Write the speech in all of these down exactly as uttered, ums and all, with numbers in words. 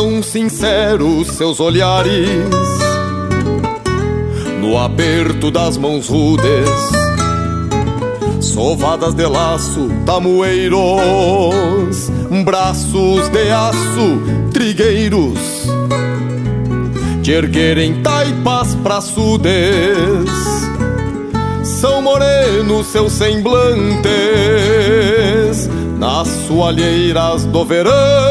São sinceros seus olhares no aperto das mãos rudes, sovadas de laço, tamoeiros, braços de aço, trigueiros, de erguerem taipas praçudes. São morenos seus semblantes nas soalheiras do verão,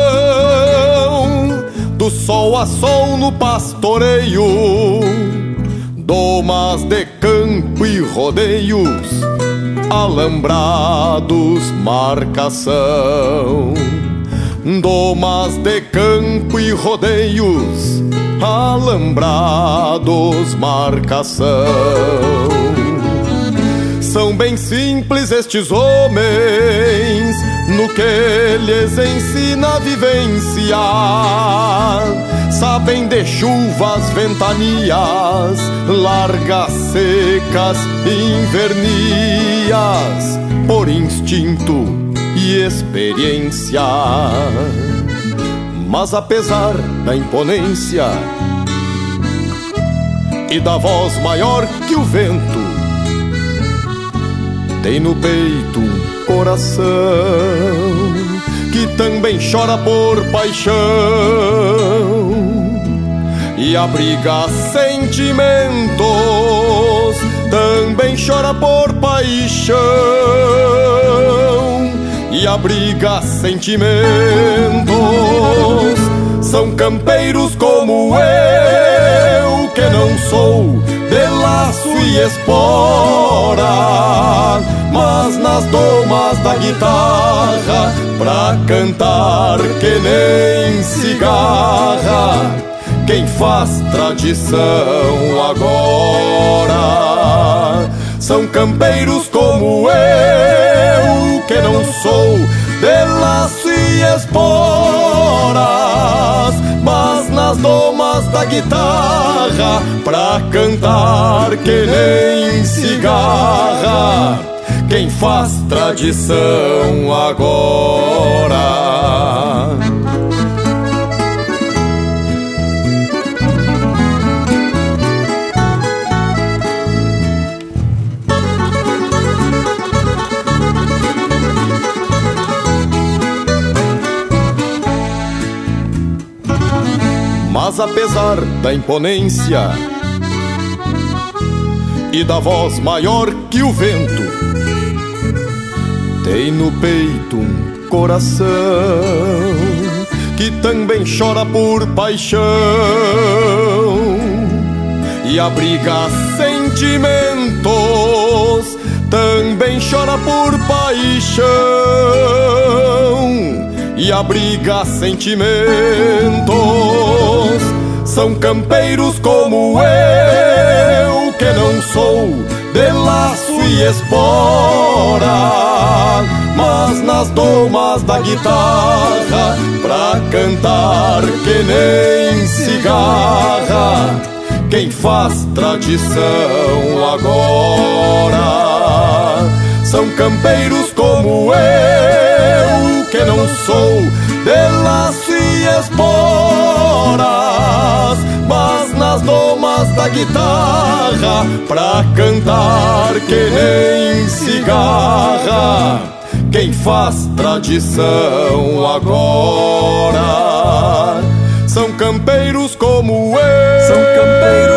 do sol a sol no pastoreio, domas de campo e rodeios, alambrados marcação. Domas de campo e rodeios, alambrados marcação. São bem simples estes homens no que lhes ensina a vivência. Sabem de chuvas, ventanias, largas, secas, invernias, por instinto e experiência. Mas apesar da imponência e da voz maior que o vento, tem no peito um coração que também chora por paixão e abriga sentimentos. Também chora por paixão e abriga sentimentos. São campeiros como eu, que não sou de laço e espora, mas nas domas da guitarra, pra cantar que nem cigarra, quem faz tradição agora. São campeiros como eu, que não sou de laço e esporas, mas nas domas da guitarra, pra cantar que nem cigarra, quem faz tradição agora. Mas apesar da imponência e da voz maior que o vento, tem no peito um coração que também chora por paixão e abriga sentimentos. Também chora por paixão e abriga sentimentos. São campeiros como eu, que não sou de laço e espora, mas nas domas da guitarra, pra cantar que nem cigarra, quem faz tradição agora. São campeiros como eu, que não sou de laço e esporas, mas nas domas da guitarra, pra cantar que nem cigarra, quem faz tradição agora. São campeiros como eu, são campeiros